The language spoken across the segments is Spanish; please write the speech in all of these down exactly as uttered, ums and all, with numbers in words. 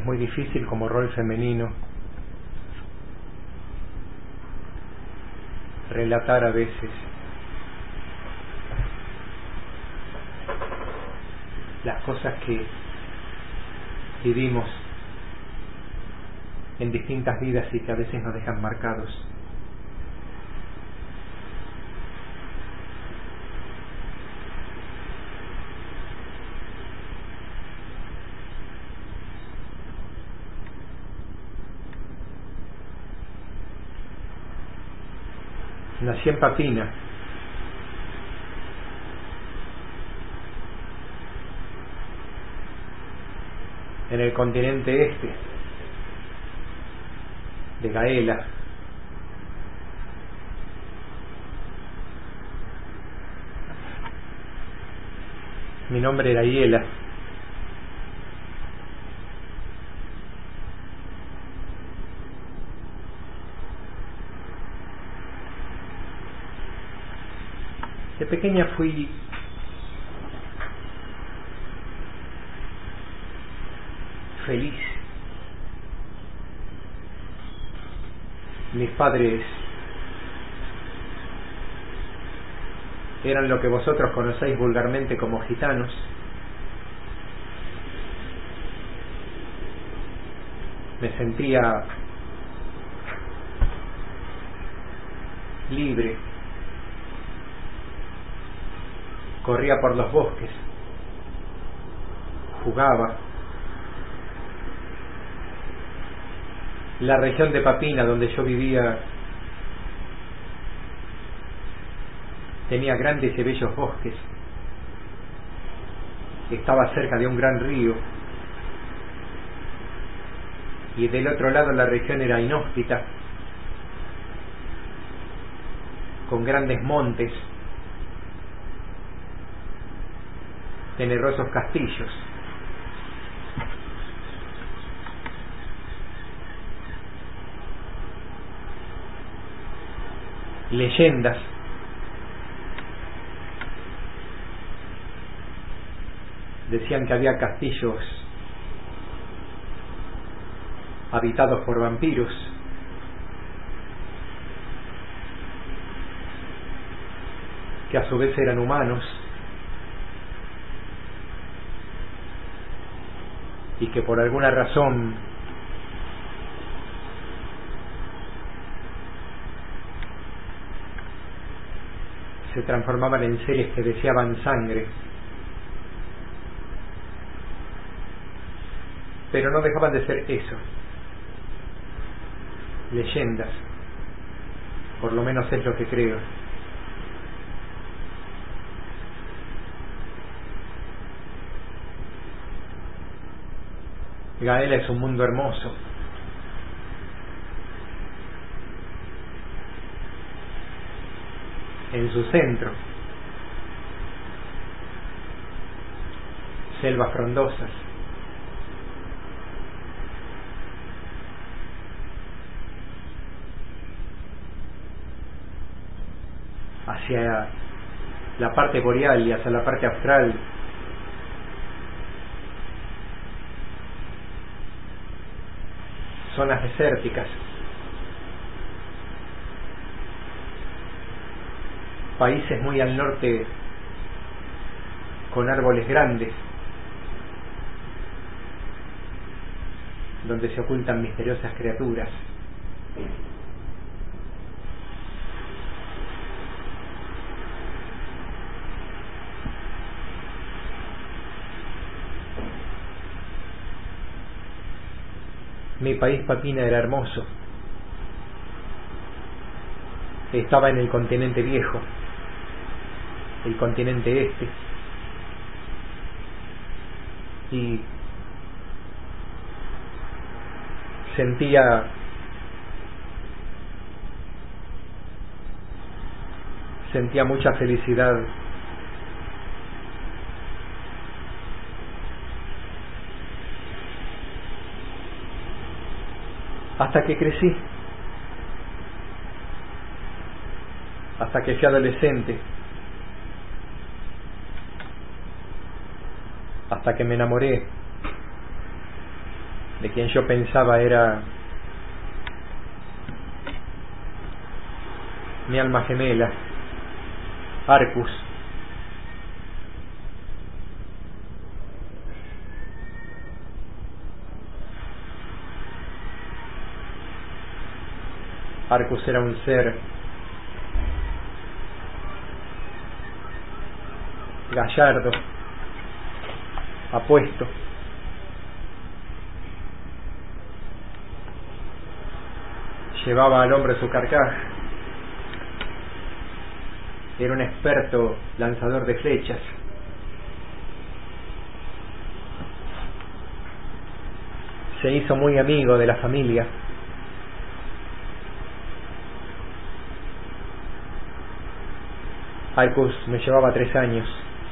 muy difícil como rol femenino relatar a veces las cosas que vivimos en distintas vidas y que a veces nos dejan marcados. Nací en Papina, en el continente este de Gaela. Mi nombre era Hiela. De pequeña fui feliz. Mis padres eran lo que vosotros conocéis vulgarmente como gitanos. Me sentía libre. Corría por los bosques, jugaba. La región de Papina, donde yo vivía, tenía grandes y bellos bosques. Estaba cerca de un gran río. Y del otro lado la región era inhóspita, con grandes montes, tenerosos castillos. Leyendas. Decían que había castillos habitados por vampiros. Que a su vez eran humanos. Y que por alguna razón se transformaban en seres que deseaban sangre, pero no dejaban de ser eso, leyendas, por lo menos es lo que creo. Gaela es un mundo hermoso. En su centro, selvas frondosas, hacia la parte boreal y hacia la parte austral, zonas desérticas, países muy al norte con árboles grandes, donde se ocultan misteriosas criaturas. Mi país, Papina, era hermoso. Estaba en el continente viejo, el continente este, y sentía sentía mucha felicidad hasta que crecí, hasta que fui adolescente, hasta que me enamoré, de quien yo pensaba era mi alma gemela, Arcus. Arcus era un ser gallardo, apuesto, llevaba al hombro su carcaj, era un experto lanzador de flechas, se hizo muy amigo de la familia. Arcus me llevaba tres años.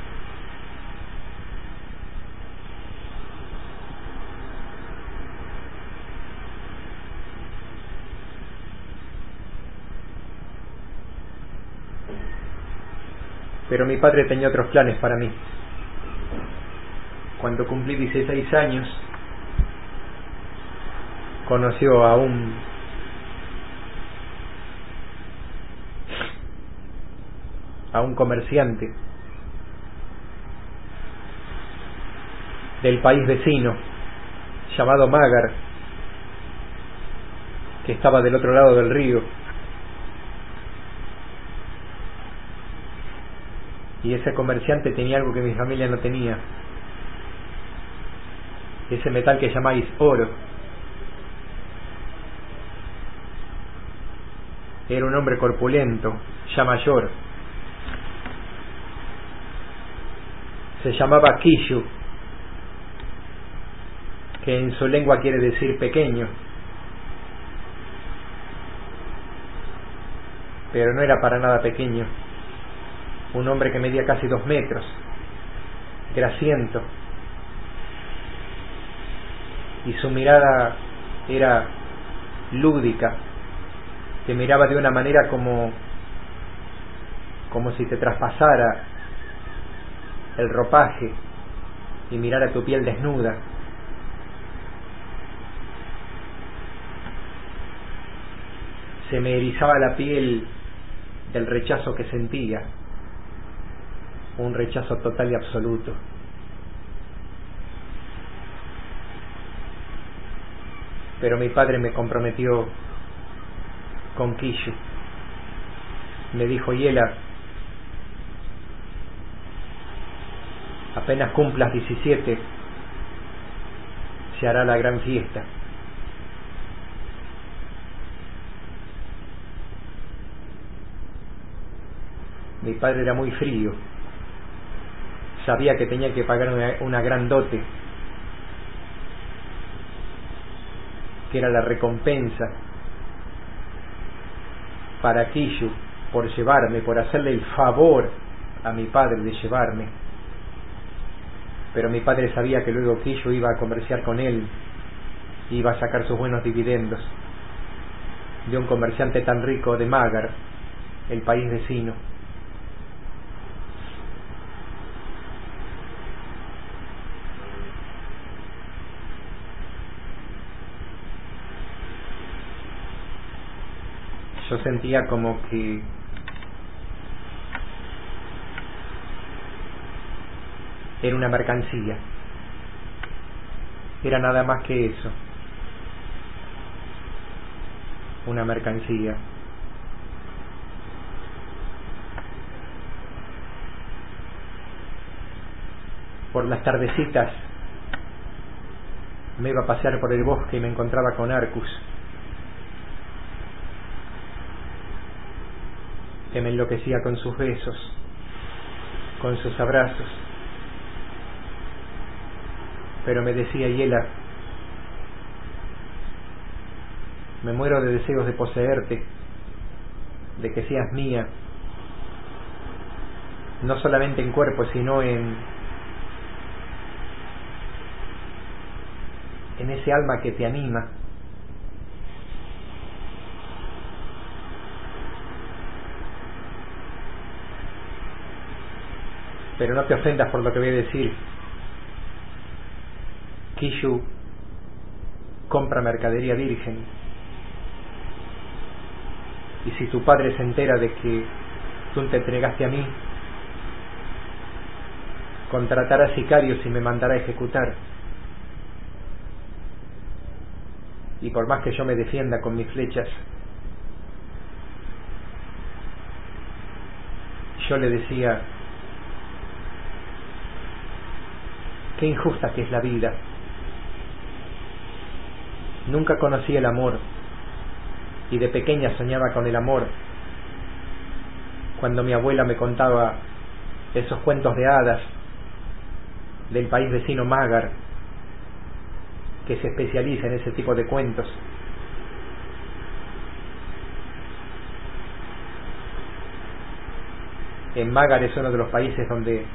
Pero mi padre tenía otros planes para mí. Cuando cumplí dieciséis años, conoció a un a un comerciante del país vecino llamado Magar, que estaba del otro lado del río, y ese comerciante tenía algo que mi familia no tenía, ese metal que llamáis oro. Era un hombre corpulento, ya mayor. Se llamaba Kishu, que en su lengua quiere decir pequeño, pero no era para nada pequeño. Un hombre que medía casi dos metros, grasiento, y su mirada era lúdica, te miraba de una manera como como si te traspasara el ropaje y mirara tu piel desnuda. Se me erizaba la piel del rechazo que sentía, un rechazo total y absoluto. Pero mi padre me comprometió con Kishu. Me dijo: Hiela, apenas cumplas diecisiete, se hará la gran fiesta. Mi padre era muy frío, sabía que tenía que pagar una, una gran dote, que era la recompensa para Kishu por llevarme, por hacerle el favor a mi padre de llevarme. Pero mi padre sabía que luego Kishu iba a comerciar con él, iba a sacar sus buenos dividendos de un comerciante tan rico de Magar, el país vecino. Yo sentía como que era una mercancía, era nada más que eso, una mercancía. Por las tardecitas me iba a pasear por el bosque y me encontraba con Arcus, que me enloquecía con sus besos, con sus abrazos. Pero me decía: Hiela, me muero de deseos de poseerte, de que seas mía, no solamente en cuerpo, sino en en ese alma que te anima. Pero no te ofendas por lo que voy a decir. Kishu compra mercadería virgen. Y si tu padre se entera de que tú te entregaste a mí, contratará sicarios y me mandará a ejecutar. Y por más que yo me defienda con mis flechas, yo le decía, qué injusta que es la vida. Nunca conocí el amor, y de pequeña soñaba con el amor, cuando mi abuela me contaba esos cuentos de hadas del país vecino Mágar, que se especializa en ese tipo de cuentos. En Mágar es uno de los países donde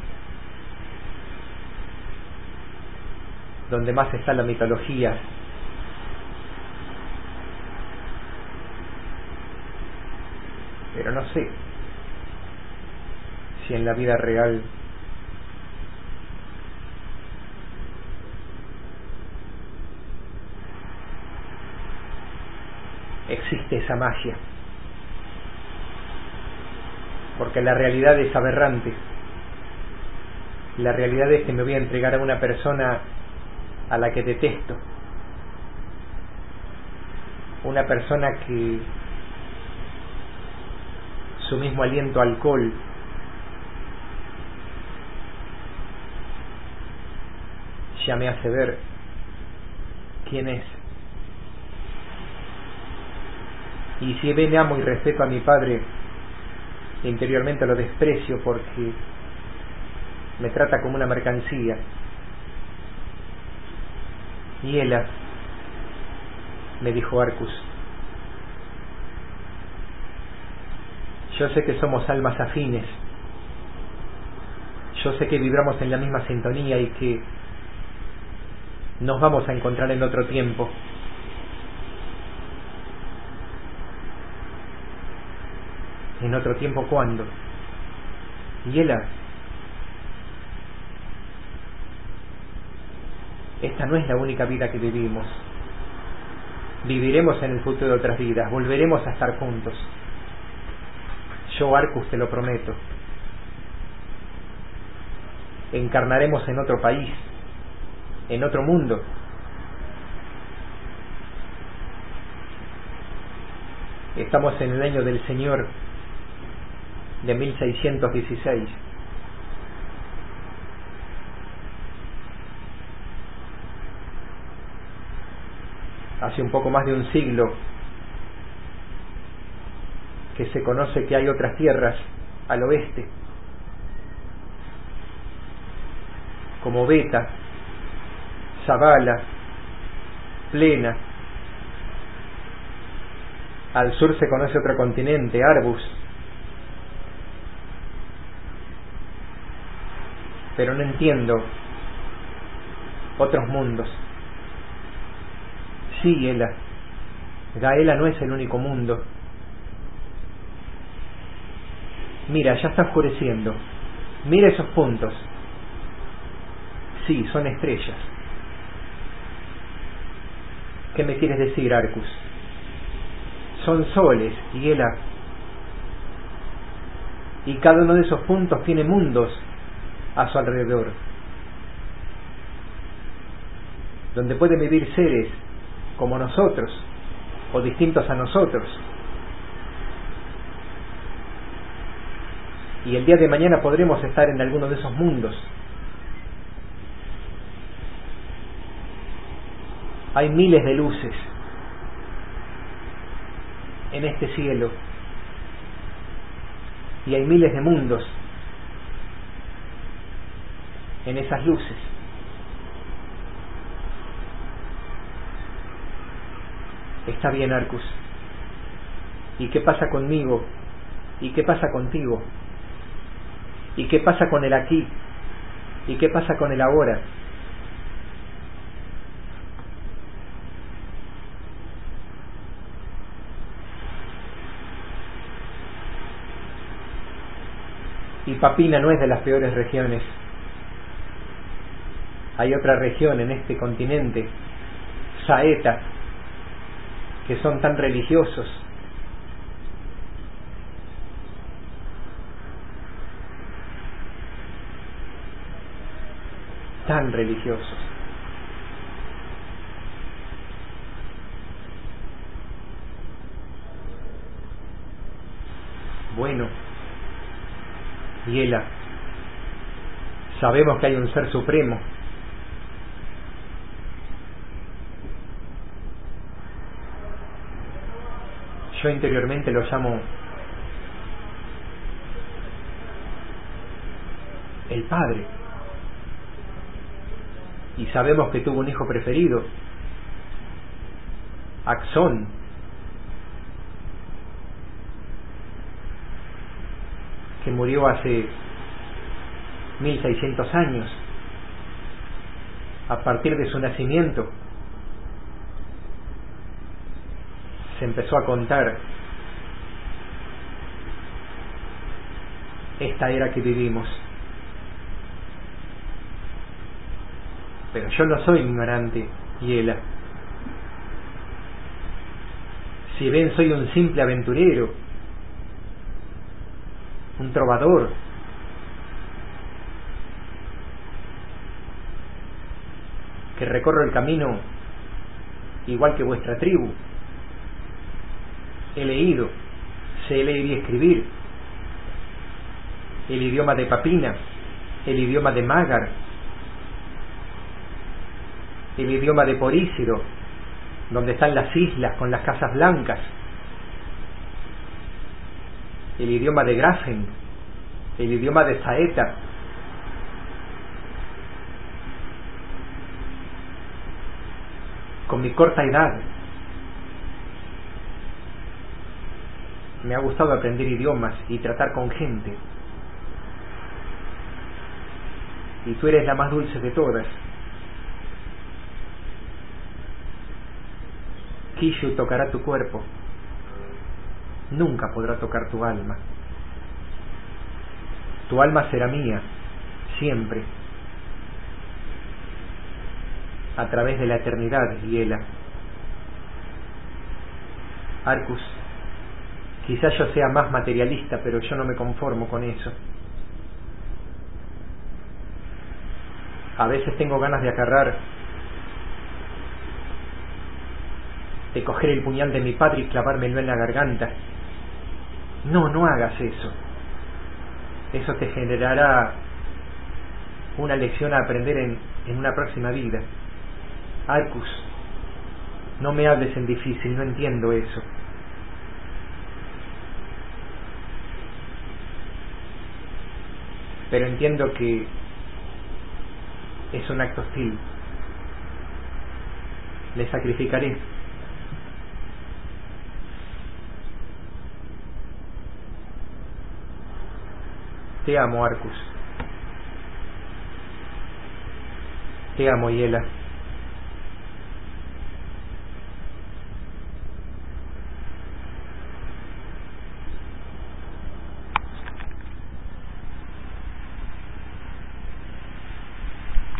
donde más está la mitología. Pero no sé si en la vida real existe esa magia, porque la realidad es aberrante. La realidad es que me voy a entregar a una persona a la que detesto, una persona que su mismo aliento a alcohol ya me hace ver quién es. Y si bien amo y respeto a mi padre, interiormente lo desprecio porque me trata como una mercancía. Y ella me dijo, Arcus, yo sé que somos almas afines, yo sé que vibramos en la misma sintonía y que nos vamos a encontrar en otro tiempo. ¿En otro tiempo cuándo? Y ella, esta no es la única vida que vivimos. Viviremos en el futuro otras vidas, volveremos a estar juntos. Yo, Arcus, te lo prometo. Encarnaremos en otro país, en otro mundo. Estamos en el año del Señor de mil seiscientos dieciséis. Hace un poco más de un siglo que se conoce que hay otras tierras al oeste, como Beta, Zavala, Plena. Al sur se conoce otro continente, Arbus. Pero no entiendo otros mundos. Sí, Ela, Gaela no es el único mundo. Mira, ya está oscureciendo. Mira esos puntos. Sí, son estrellas. ¿Qué me quieres decir, Arcus? Son soles, Ela. Y cada uno de esos puntos tiene mundos a su alrededor, donde pueden vivir seres como nosotros o distintos a nosotros. Y el día de mañana podremos estar en alguno de esos mundos. Hay miles de luces en este cielo y hay miles de mundos en esas luces. Está bien, Arcus. ¿Y qué pasa conmigo? ¿Y qué pasa contigo? ¿Y qué pasa con el aquí? ¿Y qué pasa con el ahora? Y Papina no es de las peores regiones. Hay otra región en este continente, saeta, que son tan religiosos. Tan religiosos. Bueno, Hiela, sabemos que hay un ser supremo. Yo interiormente lo llamo el Padre. Y sabemos que tuvo un hijo preferido, Axón, que murió hace mil seiscientos años, a partir de su nacimiento. Se empezó a contar esta era que vivimos. Pero yo no soy ignorante, Hiela. Si ven, soy un simple aventurero, un trovador, que recorro el camino igual que vuestra tribu. He leído, sé leer y escribir el idioma de Papina, el idioma de Mágar, el idioma de Porícido, donde están las islas con las casas blancas, el idioma de Grafen, el idioma de Saeta. Con mi corta edad me ha gustado aprender idiomas y tratar con gente. Y tú eres la más dulce de todas. Kishu tocará tu cuerpo, nunca podrá tocar tu alma. Tu alma será mía, siempre, a través de la eternidad, Hiela. Arcus, quizás yo sea más materialista, pero yo no me conformo con eso. A veces tengo ganas de agarrar, de coger el puñal de mi padre y clavármelo en la garganta. No, no hagas eso. Eso te generará una lección a aprender en, en una próxima vida. Arcus, no me hables en difícil, no entiendo eso. Pero entiendo que es un acto hostil. Le sacrificaré. Te amo, Arcus. Te amo, Hiela.